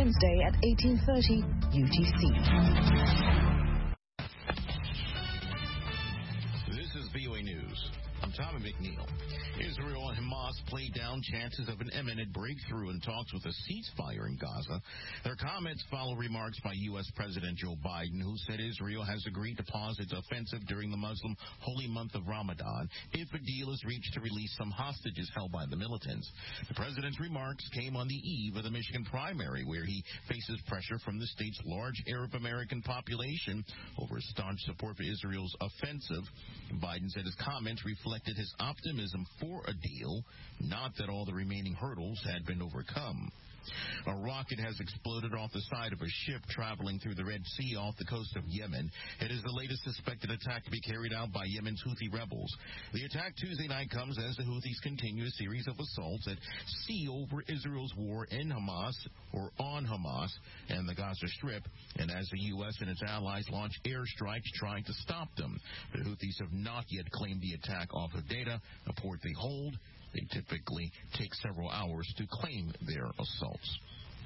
Wednesday at 18:30 UTC. This is VOA News. I'm Tommy McNeil. Israel and Hamas played down chances of an imminent breakthrough in talks with a ceasefire in Gaza. Their comments follow remarks by U.S. President Joe Biden, who said Israel has agreed to pause its offensive during the Muslim holy month of Ramadan if a deal is reached to release some hostages held by the militants. The president's remarks came on the eve of the Michigan primary, where he faces pressure from the state's large Arab American population over staunch support for Israel's offensive. Biden said his comments reflected his optimism for a deal, not that all the remaining hurdles had been overcome. A rocket has exploded off the side of a ship traveling through the Red Sea off the coast of Yemen. It is the latest suspected attack to be carried out by Yemen's Houthi rebels. The attack Tuesday night comes as the Houthis continue a series of assaults at sea over Israel's war in Hamas, or on Hamas, and the Gaza Strip, and as the U.S. and its allies launch airstrikes trying to stop them. The Houthis have not yet claimed the attack off of data, a port they hold. They typically take several hours to claim their assaults.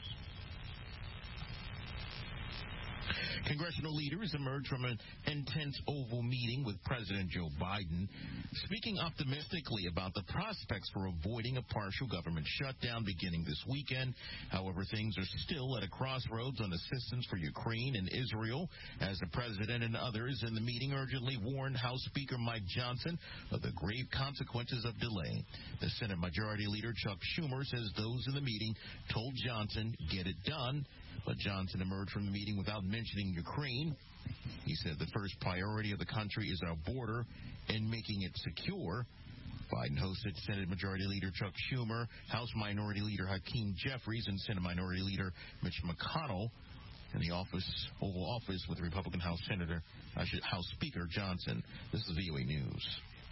Congressional leaders emerged from an intense Oval meeting with President Joe Biden, speaking optimistically about the prospects for avoiding a partial government shutdown beginning this weekend. However, things are still at a crossroads on assistance for Ukraine and Israel, as the president and others in the meeting urgently warned House Speaker Mike Johnson of the grave consequences of delay. The Senate Majority Leader Chuck Schumer says those in the meeting told Johnson, "Get it done." But Johnson emerged from the meeting without mentioning Ukraine. He said the first priority of the country is our border and making it secure. Biden hosted Senate Majority Leader Chuck Schumer, House Minority Leader Hakeem Jeffries, and Senate Minority Leader Mitch McConnell in the Oval Office with Republican House Speaker Johnson. This is VOA News.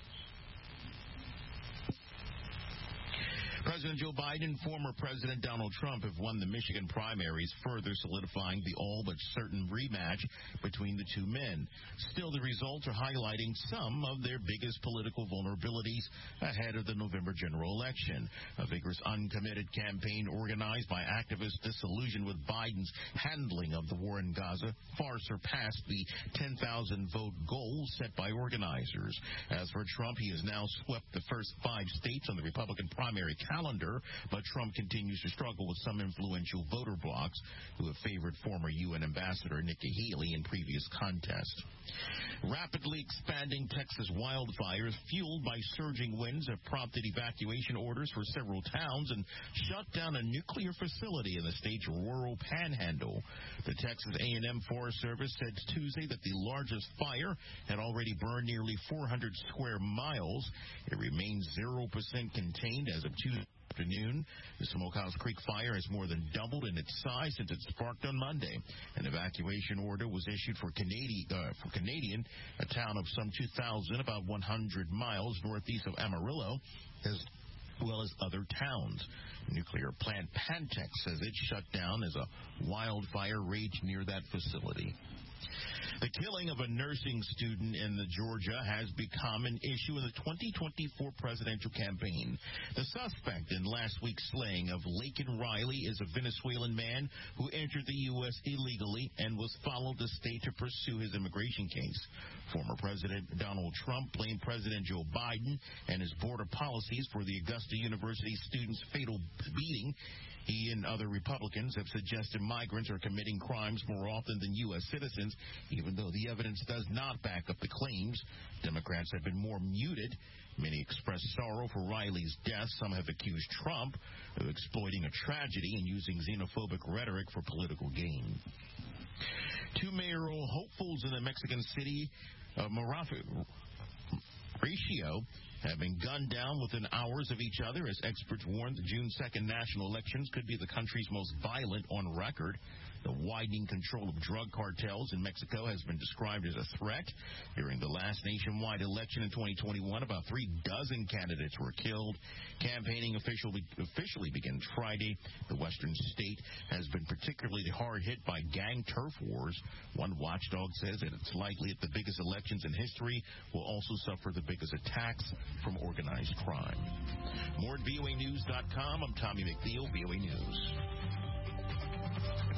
President Joe Biden and former President Donald Trump have won the Michigan primaries, further solidifying the all-but-certain rematch between the two men. Still, the results are highlighting some of their biggest political vulnerabilities ahead of the November general election. A vigorous, uncommitted campaign organized by activists disillusioned with Biden's handling of the war in Gaza far surpassed the 10,000-vote goal set by organizers. As for Trump, he has now swept the first 5 states on the Republican primary calendar, but Trump continues to struggle with some influential voter blocs who have favored former UN Ambassador Nikki Haley in previous contests. Rapidly expanding Texas wildfires, fueled by surging winds, have prompted evacuation orders for several towns and shut down a nuclear facility in the state's rural panhandle. The Texas A&M Forest Service said Tuesday that the largest fire had already burned nearly 400 square miles. It remains 0% contained as of Tuesday afternoon. The Smokehouse Creek fire has more than doubled in its size since it sparked on Monday. An evacuation order was issued for Canadian, a town of some 2,000, about 100 miles northeast of Amarillo, as well as other towns. Nuclear plant Pantex says it shut down as a wildfire raged near that facility. The killing of a nursing student in Georgia has become an issue in the 2024 presidential campaign. The suspect in last week's slaying of Laken Riley is a Venezuelan man who entered the U.S. illegally and was followed the state to pursue his immigration case. Former President Donald Trump blamed President Joe Biden and his border policies for the Augusta University student's fatal beating. He and other Republicans have suggested migrants are committing crimes more often than U.S. citizens, even though the evidence does not back up the claims. Democrats have been more muted. Many express sorrow for Riley's death. Some have accused Trump of exploiting a tragedy and using xenophobic rhetoric for political gain. 2 mayoral hopefuls in the Mexican city of Mauricio have been gunned down within hours of each other as experts warn the June 2nd national elections could be the country's most violent on record. The widening control of drug cartels in Mexico has been described as a threat. During the last nationwide election in 2021, about 36 candidates were killed. Campaigning officially begins Friday. The western state has been particularly hard hit by gang turf wars. One watchdog says that it's likely that the biggest elections in history will also suffer the biggest attacks from organized crime. More at VOAnews.com. I'm Tommy McNeil, VOA News.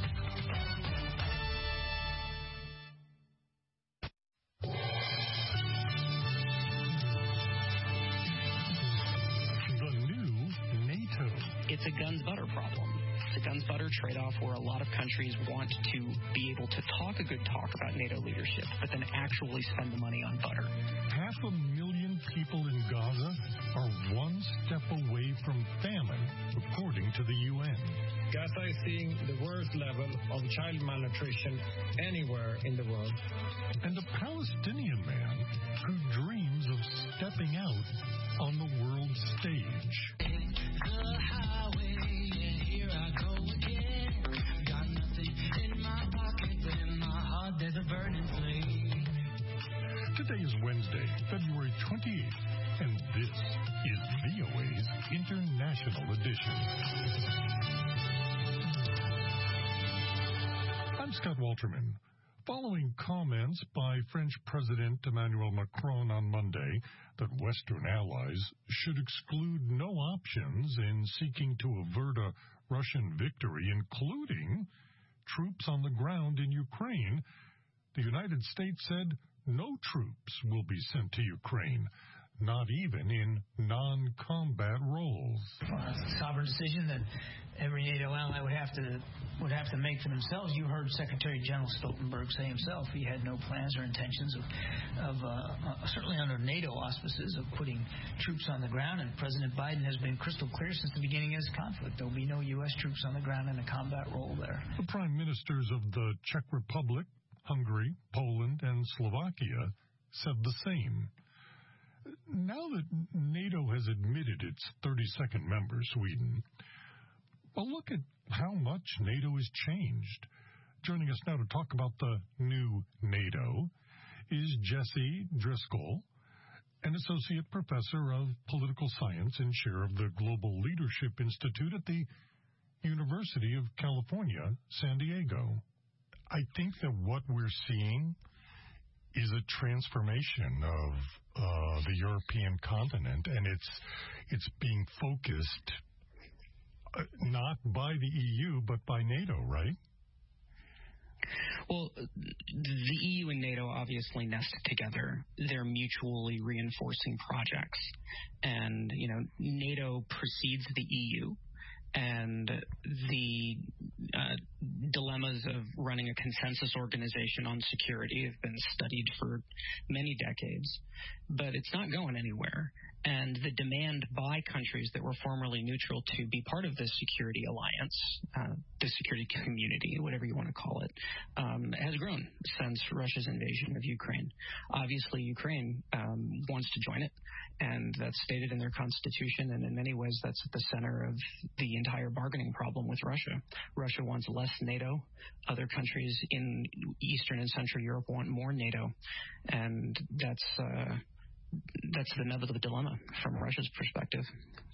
it's a guns butter problem. It's a guns butter trade-off where a lot of countries want to be able to talk a good talk about NATO leadership, but then actually spend the money on butter. 500,000 people in Gaza are one step away from famine, according to the UN. Gaza is seeing the worst level of child malnutrition anywhere in the world. And a Palestinian man who dreams of stepping out on the world stage. The highway, yeah, here I go again. Got nothing in my pocket, but in my heart there's a burning flame. Today is Wednesday, February 28th, and this is VOA's International Edition. I'm Scott Walterman. Following comments by French President Emmanuel Macron on Monday that Western allies should exclude no options in seeking to avert a Russian victory, including troops on the ground in Ukraine, the United States said no troops will be sent to Ukraine, not even in non-combat roles. Well, it's a sovereign decision that every NATO ally would have to make for themselves. You heard Secretary General Stoltenberg say himself he had no plans or intentions of certainly under NATO auspices, of putting troops on the ground. And President Biden has been crystal clear since the beginning of this conflict. There will be no U.S. troops on the ground in a combat role there. The prime ministers of the Czech Republic, Hungary, Poland, and Slovakia said the same. Now that NATO has admitted its 32nd member, Sweden, well, look at how much NATO has changed. Joining us now to talk about the new NATO is Jesse Driscoll, an associate professor of political science and chair of the Global Leadership Institute at the University of California, San Diego. I think that what we're seeing is a transformation of the European continent, and it's being focused not by the EU, but by NATO, right? Well, the EU and NATO obviously nest together. They're mutually reinforcing projects. And, NATO precedes the EU. And the dilemmas of running a consensus organization on security have been studied for many decades, but it's not going anywhere. And the demand by countries that were formerly neutral to be part of this security alliance, the security community, whatever you want to call it, has grown since Russia's invasion of Ukraine. Obviously, Ukraine wants to join it, and that's stated in their constitution, and in many ways that's at the center of the entire bargaining problem with Russia. Russia wants less NATO. Other countries in Eastern and Central Europe want more NATO, and that's the nub of the dilemma from Russia's perspective.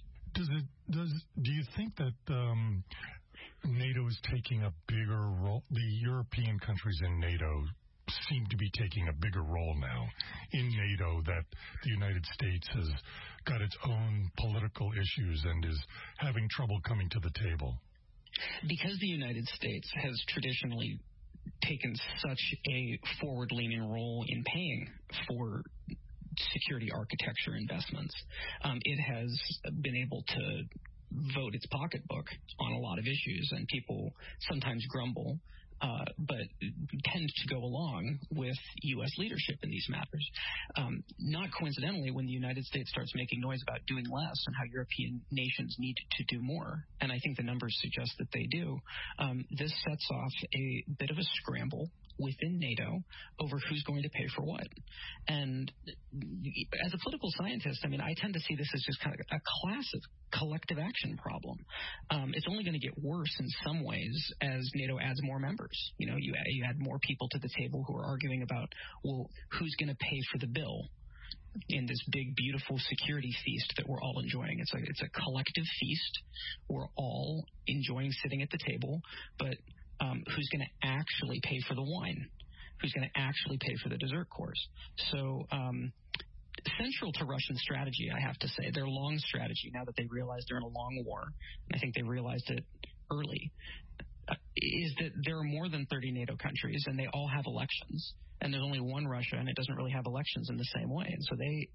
Do you think that NATO is taking a bigger role? The European countries in NATO seem to be taking a bigger role now in NATO, that the United States has got its own political issues and is having trouble coming to the table? Because the United States has traditionally taken such a forward-leaning role in paying for security architecture investments, it has been able to vote its pocketbook on a lot of issues, and people sometimes grumble, but tend to go along with U.S. leadership in these matters. Not coincidentally, when the United States starts making noise about doing less and how European nations need to do more, and I think the numbers suggest that they do, this sets off a bit of a scramble within NATO over who's going to pay for what. And as a political scientist, I tend to see this as just kind of a classic collective action problem. It's only going to get worse in some ways as NATO adds more members. You add more people to the table who are arguing about, well, who's going to pay for the bill in this big, beautiful security feast that we're all enjoying. It's a collective feast. We're all enjoying sitting at the table, but who's going to actually pay for the wine? Who's going to actually pay for the dessert course? So central to Russian strategy, I have to say, their long strategy, now that they realize they're in a long war, and I think they realized it early, is that there are more than 30 NATO countries, and they all have elections. And there's only one Russia, and it doesn't really have elections in the same way. And so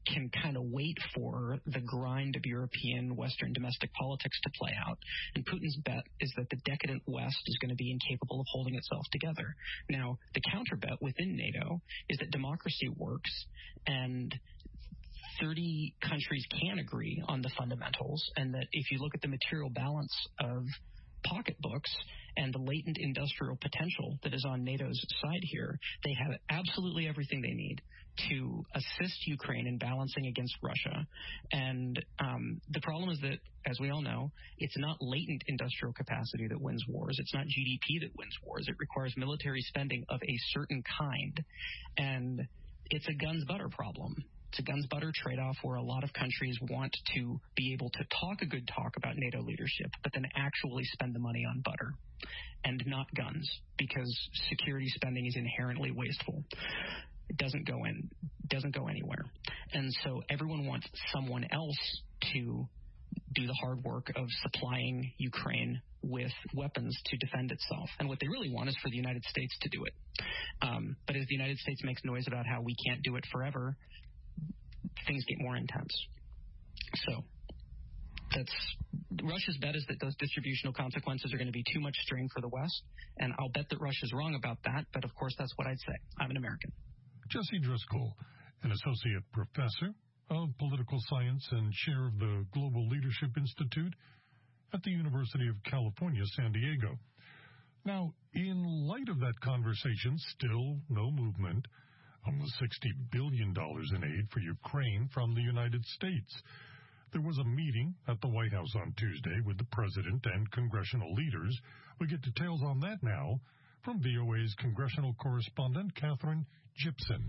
can kind of wait for the grind of European Western domestic politics to play out. And Putin's bet is that the decadent West is going to be incapable of holding itself together. Now, the counter bet within NATO is that democracy works and 30 countries can agree on the fundamentals, and that if you look at the material balance of pocketbooks and the latent industrial potential that is on NATO's side here, they have absolutely everything they need to assist Ukraine in balancing against Russia. And the problem is that, as we all know, it's not latent industrial capacity that wins wars. It's not GDP that wins wars. It requires military spending of a certain kind. And it's a guns butter problem. It's a guns butter trade-off where a lot of countries want to be able to talk a good talk about NATO leadership, but then actually spend the money on butter and not guns, because security spending is inherently wasteful. It doesn't go anywhere. And so everyone wants someone else to do the hard work of supplying Ukraine with weapons to defend itself. And what they really want is for the United States to do it. But as the United States makes noise about how we can't do it forever, things get more intense. So Russia's bet is that those distributional consequences are going to be too much strain for the West, and I'll bet that Russia's wrong about that, but of course that's what I'd say. I'm an American. Jesse Driscoll, an associate professor of political science and chair of the Global Leadership Institute at the University of California, San Diego. Now, in light of that conversation, still no movement on the $60 billion in aid for Ukraine from the United States. There was a meeting at the White House on Tuesday with the president and congressional leaders. We get details on that now from VOA's congressional correspondent, Catherine Gibson.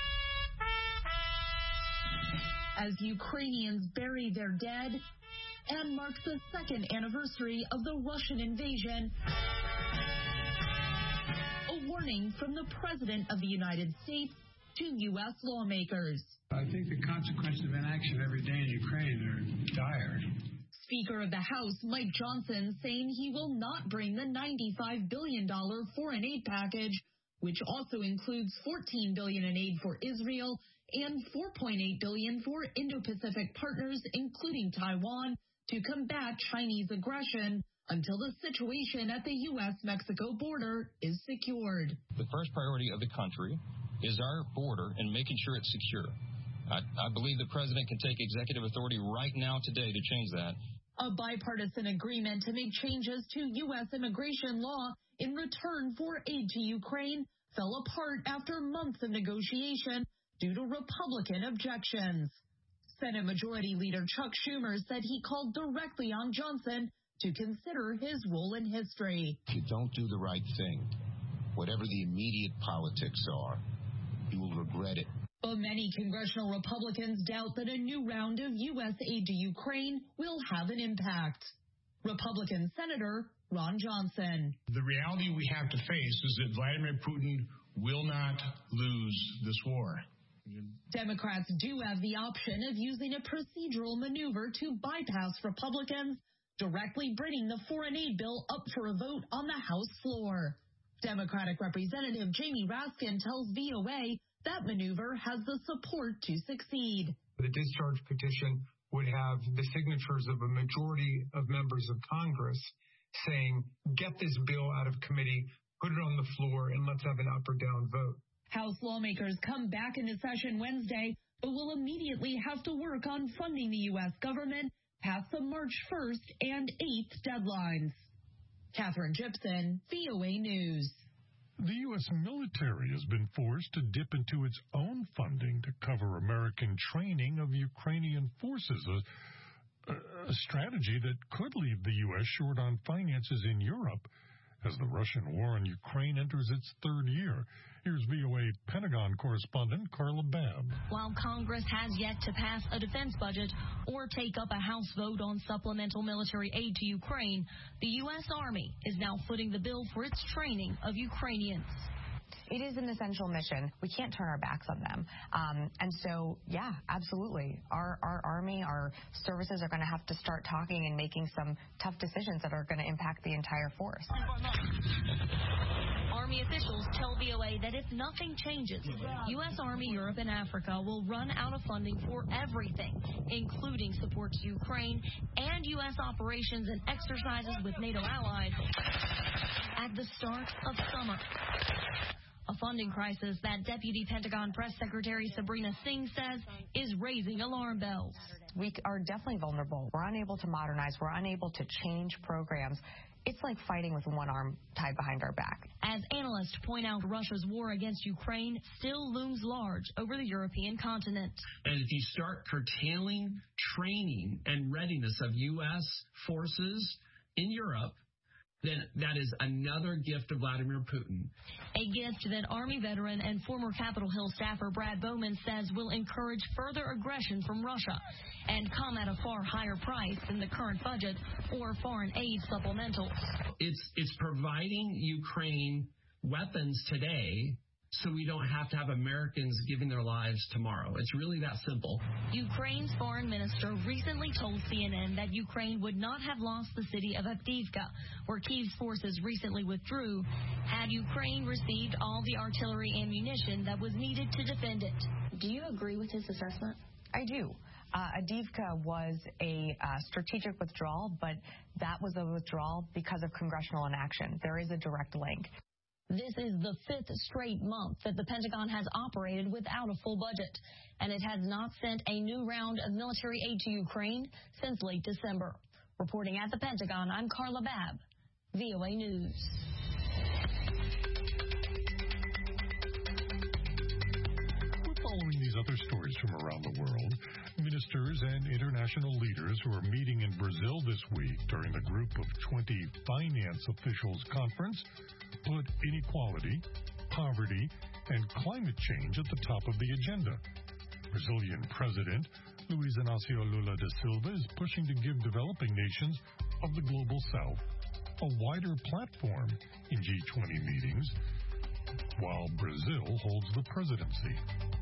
As Ukrainians bury their dead and mark the second anniversary of the Russian invasion, a warning from the President of the United States to U.S. lawmakers. I think the consequences of inaction every day in Ukraine are dire. Speaker of the House Mike Johnson saying he will not bring the $95 billion foreign aid package, which also includes $14 billion in aid for Israel and $4.8 billion for Indo-Pacific partners, including Taiwan, to combat Chinese aggression until the situation at the U.S.-Mexico border is secured. The first priority of the country is our border and making sure it's secure. I believe the president can take executive authority right now today to change that. A bipartisan agreement to make changes to U.S. immigration law in return for aid to Ukraine fell apart after months of negotiation due to Republican objections. Senate Majority Leader Chuck Schumer said he called directly on Johnson to consider his role in history. If you don't do the right thing, whatever the immediate politics are, you will regret it. But many congressional Republicans doubt that a new round of U.S. aid to Ukraine will have an impact. Republican Senator Ron Johnson. The reality we have to face is that Vladimir Putin will not lose this war. Democrats do have the option of using a procedural maneuver to bypass Republicans, directly bringing the foreign aid bill up for a vote on the House floor. Democratic Representative Jamie Raskin tells VOA that maneuver has the support to succeed. The discharge petition would have the signatures of a majority of members of Congress saying, get this bill out of committee, put it on the floor, and let's have an up or down vote. House lawmakers come back into session Wednesday, but will immediately have to work on funding the U.S. government past the March 1st and 8th deadlines. Catherine Gibson, VOA News. The U.S. military has been forced to dip into its own funding to cover American training of Ukrainian forces, a strategy that could leave the U.S. short on finances in Europe as the Russian war on Ukraine enters its third year. Here's VOA Pentagon correspondent Carla Babb. While Congress has yet to pass a defense budget or take up a House vote on supplemental military aid to Ukraine, the U.S. Army is now footing the bill for its training of Ukrainians. It is an essential mission. We can't turn our backs on them. And so, yeah, absolutely. Our Army, our services are going to have to start talking and making some tough decisions that are going to impact the entire force. Army officials tell VOA that if nothing changes, U.S. Army Europe and Africa will run out of funding for everything, including support to Ukraine and U.S. operations and exercises with NATO allies at the start of summer. A funding crisis that Deputy Pentagon Press Secretary Sabrina Singh says is raising alarm bells. We are definitely vulnerable. We're unable to modernize. We're unable to change programs. It's like fighting with one arm tied behind our back. As analysts point out, Russia's war against Ukraine still looms large over the European continent. And if you start curtailing training and readiness of U.S. forces in Europe, then that is another gift of Vladimir Putin. A gift that Army veteran and former Capitol Hill staffer Brad Bowman says will encourage further aggression from Russia and come at a far higher price than the current budget or foreign aid supplementals. It's providing Ukraine weapons today so we don't have to have Americans giving their lives tomorrow. It's really that simple. Ukraine's foreign minister recently told CNN that Ukraine would not have lost the city of Avdiivka, where Kyiv's forces recently withdrew, had Ukraine received all the artillery ammunition that was needed to defend it. Do you agree with his assessment? I do. Avdiivka was a strategic withdrawal, but that was a withdrawal because of congressional inaction. There is a direct link. This is the fifth straight month that the Pentagon has operated without a full budget, and it has not sent a new round of military aid to Ukraine since late December. Reporting at the Pentagon, I'm Carla Babb, VOA News. We're following these other stories from around the world. Ministers and international leaders who are meeting in Brazil this week during the Group of 20 Finance Officials Conference put inequality, poverty, and climate change at the top of the agenda. Brazilian President Luiz Inácio Lula da Silva is pushing to give developing nations of the Global South a wider platform in G20 meetings, while Brazil holds the presidency.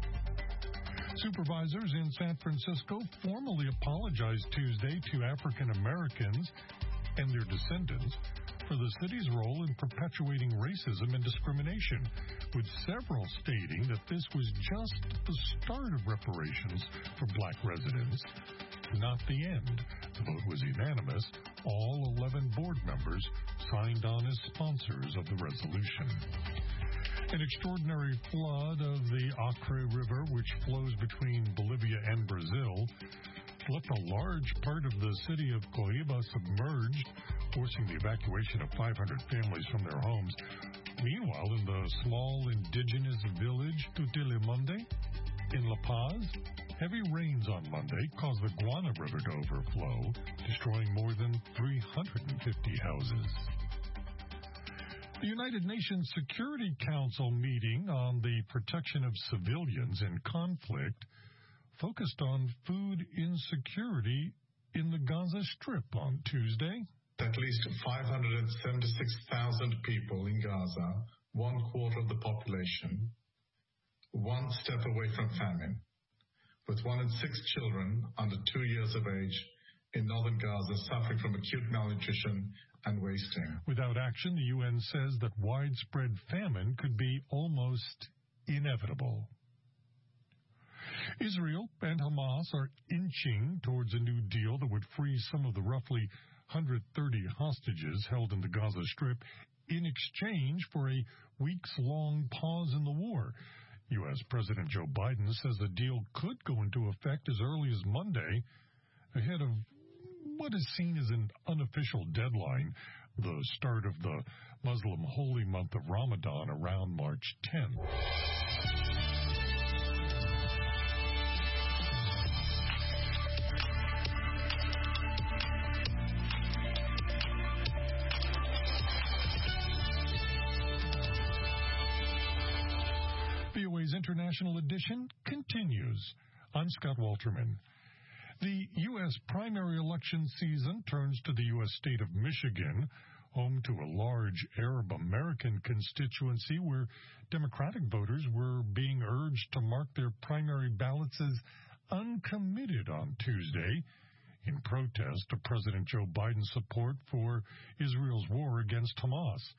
Supervisors in San Francisco formally apologized Tuesday to African Americans and their descendants for the city's role in perpetuating racism and discrimination, with several stating that this was just the start of reparations for black residents, not the end. The vote was unanimous. All 11 board members signed on as sponsors of the resolution. An extraordinary flood of the Acre River, which flows between Bolivia and Brazil, left a large part of the city of Coiba submerged, forcing the evacuation of 500 families from their homes. Meanwhile, in the small indigenous village Tutilemonde in La Paz, heavy rains on Monday caused the Guana River to overflow, destroying more than 350 houses. The United Nations Security Council meeting on the protection of civilians in conflict focused on food insecurity in the Gaza Strip on Tuesday. At least 576,000 people in Gaza, 1/4 of the population, one step away from famine, with 1 in 6 children under 2 years of age in northern Gaza suffering from acute malnutrition and wasting. Without action, the UN says that widespread famine could be almost inevitable. Israel and Hamas are inching towards a new deal that would free some of the roughly 130 hostages held in the Gaza Strip in exchange for a weeks-long pause in the war. U.S. President Joe Biden says the deal could go into effect as early as Monday, ahead of what is seen as an unofficial deadline, the start of the Muslim holy month of Ramadan around March 10th. VOA's International Edition continues. I'm Scott Walterman. The U.S. primary election season turns to the U.S. state of Michigan, home to a large Arab American constituency where Democratic voters were being urged to mark their primary ballots as uncommitted on Tuesday in protest of President Joe Biden's support for Israel's war against Hamas.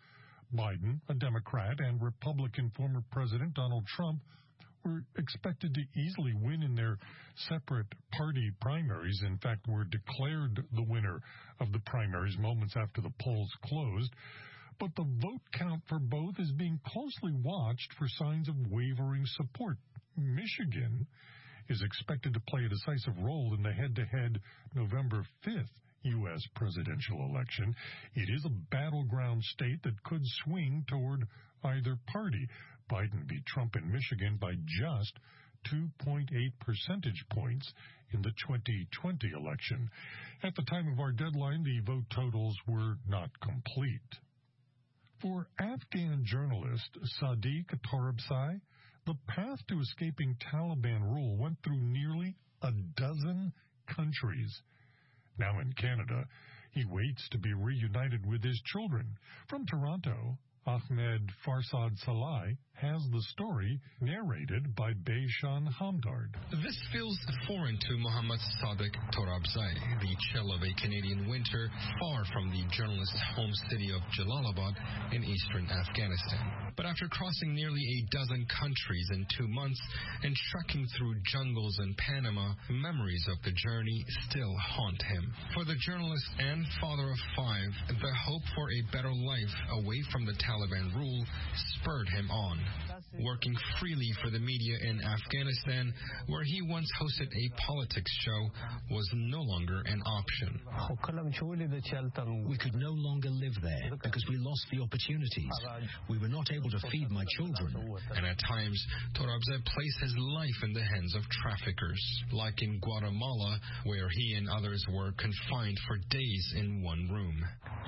Biden, a Democrat, and Republican former President Donald Trump were expected to easily win in their separate party primaries. In fact, were declared the winner of the primaries moments after the polls closed. But the vote count for both is being closely watched for signs of wavering support. Michigan is expected to play a decisive role in the head-to-head November 5th U.S. presidential election. It is a battleground state that could swing toward either party. Biden beat Trump in Michigan by just 2.8 percentage points in the 2020 election. At the time of our deadline, the vote totals were not complete. For Afghan journalist Sadiq Torabsai, the path to escaping Taliban rule went through nearly a dozen countries. Now in Canada, he waits to be reunited with his children. From Toronto, Ahmed Farsad Salai has the story narrated by Beishan Hamdard. This feels foreign to Mohammad Sadiq Torabsai, the chill of a Canadian winter far from the journalist's home city of Jalalabad in eastern Afghanistan. But after crossing nearly a dozen countries in 2 months and trekking through jungles in Panama, memories of the journey still haunt him. For the journalist and father of 5, the hope for a better life away from the Taliban rule spurred him on. Working freely for the media in Afghanistan, where he once hosted a politics show, was no longer an option. We could no longer live there because we lost the opportunities. We were not able to feed my children. And at times, Torabsai placed his life in the hands of traffickers, like in Guatemala, where he and others were confined for days in one room.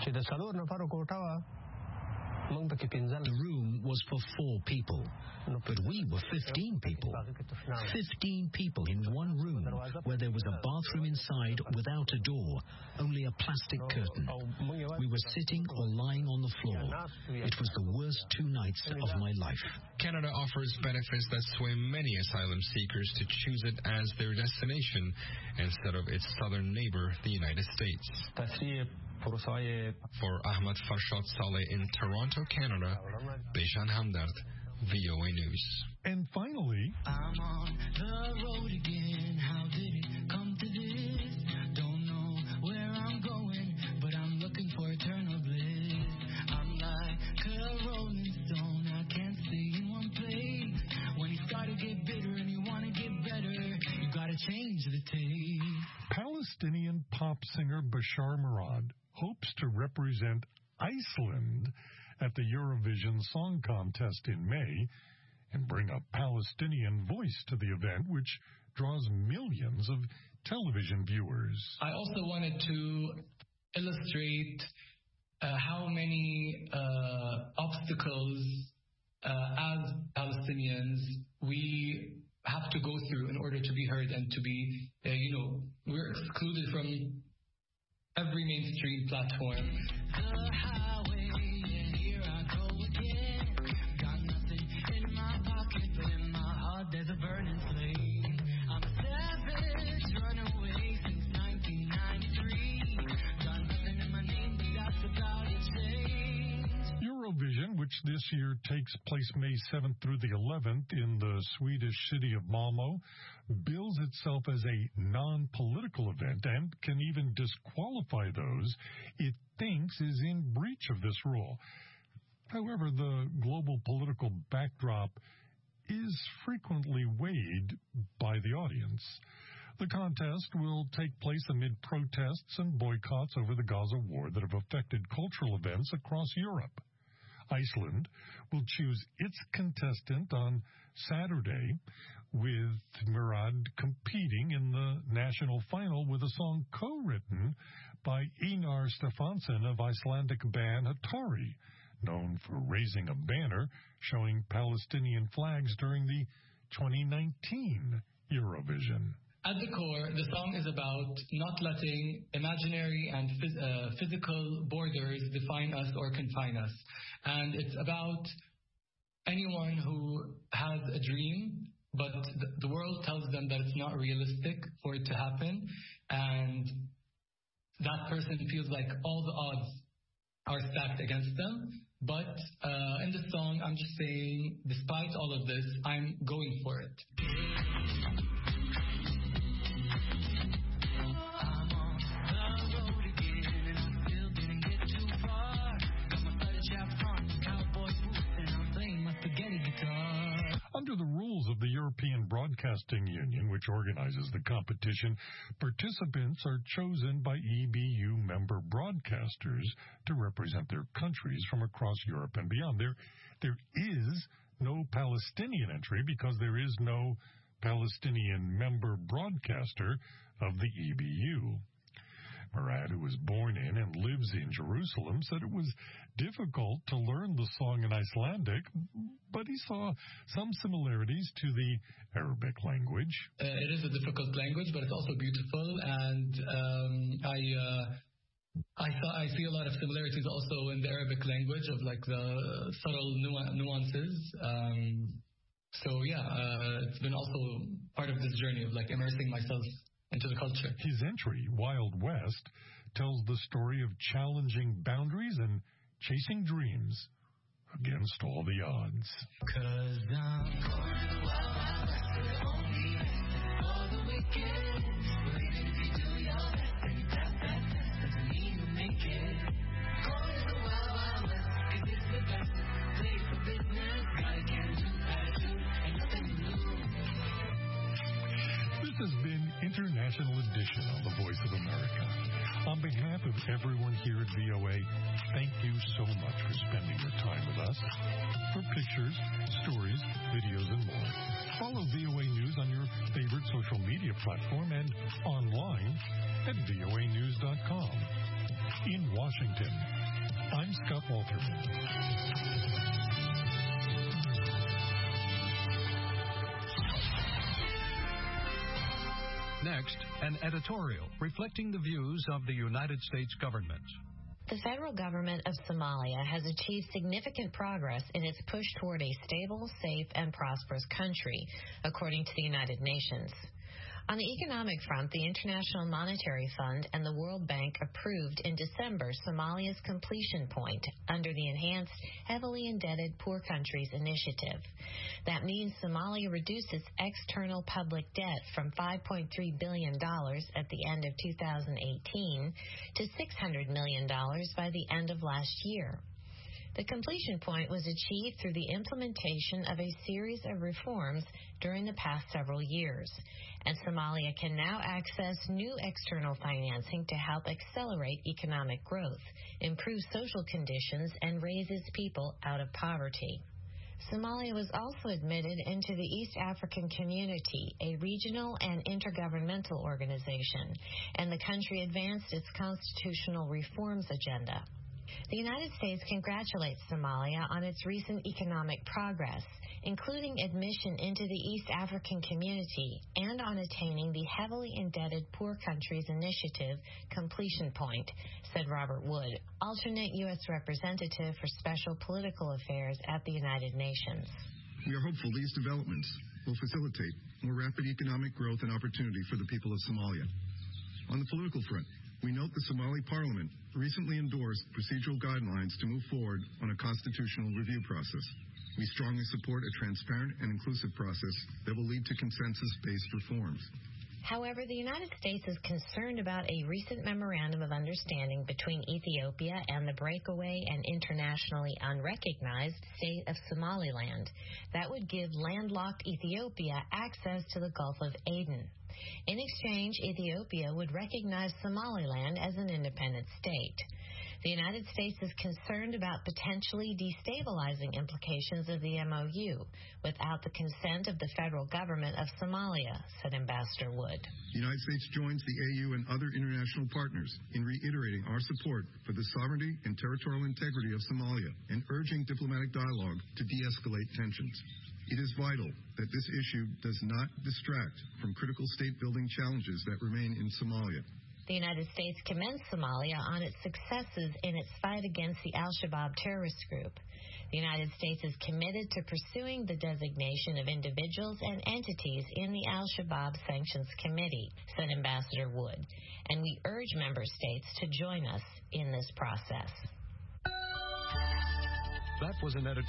The room was for 4 people, but we were 15 people. 15 people in one room where there was a bathroom inside without a door, only a plastic curtain. We were sitting or lying on the floor. It was the worst 2 nights of my life. Canada offers benefits that sway many asylum seekers to choose it as their destination instead of its southern neighbor, the United States. For Ahmed Farsad Saleh in Toronto, Canada, Beishan Hamdard, VOA News. And finally, I'm on the road again. How did it come to this? Don't know where I'm going, but I'm looking for eternal bliss. I'm like a rolling stone. I can't stay in one place. When you start to get bitter and you want to get better, you gotta change the taste. Palestinian pop singer Bashar Murad hopes to represent Iceland at the Eurovision Song Contest in May and bring a Palestinian voice to the event, which draws millions of television viewers. I also wanted to illustrate how many obstacles as Palestinians we have to go through in order to be heard and to be, we're excluded from every mainstream platform. The highway, and here I go again. Got nothing in my pocket, but in my heart there's a burning flame. I'm a savage, run away since 1993. Got nothing in my name, but that's about to change. Eurovision, which this year takes place May 7th through the 11th in the Swedish city of Malmö, bills itself as a non-political event and can even disqualify those it thinks is in breach of this rule. However, the global political backdrop is frequently weighed by the audience. The contest will take place amid protests and boycotts over the Gaza war that have affected cultural events across Europe. Iceland will choose its contestant on Saturday, with Murad competing in the national final with a song co-written by Einar Stefansson of Icelandic band Hatari, known for raising a banner showing Palestinian flags during the 2019 Eurovision. At the core, the song is about not letting imaginary and physical borders define us or confine us. And it's about anyone who has a dream, but the world tells them that it's not realistic for it to happen, and that person feels like all the odds are stacked against them. But in the song, I'm just saying, despite all of this, I'm going for it. Under the rules of the European Broadcasting Union, which organizes the competition, participants are chosen by EBU member broadcasters to represent their countries from across Europe and beyond. There is no Palestinian entry because there is no Palestinian member broadcaster of the EBU. Murad, who was born in and lives in Jerusalem, said it was difficult to learn the song in Icelandic, but he saw some similarities to the Arabic language. It is a difficult language, but it's also beautiful, and I see a lot of similarities also in the Arabic language of like the subtle nuances. It's been also part of this journey of like immersing myself into the culture. His entry, Wild West, tells the story of challenging boundaries and chasing dreams against all the odds. 'Cause I'm going to Wild West, the only rest for the wicked. But even if you do your best and you pass that test, doesn't mean you'll make it. Going to the Wild West, 'cause it's the best place for business. Got a can-do attitude and nothing to lose. This has been International Edition on The Voice of America. On behalf of everyone here at VOA, thank you so much for spending your time with us. For pictures, stories, videos, and more, follow VOA News on your favorite social media platform and online at voanews.com. In Washington, I'm Scott Walterman. Next, an editorial reflecting the views of the United States government. The federal government of Somalia has achieved significant progress in its push toward a stable, safe, and prosperous country, according to the United Nations. On the economic front, the International Monetary Fund and the World Bank approved in December Somalia's completion point under the Enhanced Heavily Indebted Poor Countries Initiative. That means Somalia reduced its external public debt from $5.3 billion at the end of 2018 to $600 million by the end of last year. The completion point was achieved through the implementation of a series of reforms during the past several years, and Somalia can now access new external financing to help accelerate economic growth, improve social conditions, and raise its people out of poverty. Somalia was also admitted into the East African Community, a regional and intergovernmental organization, and the country advanced its constitutional reforms agenda. The United States congratulates Somalia on its recent economic progress, including admission into the East African Community and on attaining the Heavily Indebted Poor Countries Initiative completion point, said Robert Wood, alternate U.S. representative for Special Political Affairs at the United Nations. We are hopeful these developments will facilitate more rapid economic growth and opportunity for the people of Somalia. On the political front, we note the Somali Parliament recently endorsed procedural guidelines to move forward on a constitutional review process. We strongly support a transparent and inclusive process that will lead to consensus-based reforms. However, the United States is concerned about a recent memorandum of understanding between Ethiopia and the breakaway and internationally unrecognized state of Somaliland that would give landlocked Ethiopia access to the Gulf of Aden. In exchange, Ethiopia would recognize Somaliland as an independent state. The United States is concerned about potentially destabilizing implications of the MOU without the consent of the federal government of Somalia, said Ambassador Wood. The United States joins the AU and other international partners in reiterating our support for the sovereignty and territorial integrity of Somalia and urging diplomatic dialogue to de-escalate tensions. It is vital that this issue does not distract from critical state-building challenges that remain in Somalia. The United States commends Somalia on its successes in its fight against the al-Shabaab terrorist group. The United States is committed to pursuing the designation of individuals and entities in the al-Shabaab Sanctions Committee, said Ambassador Wood, and we urge member states to join us in this process. That was an editorial.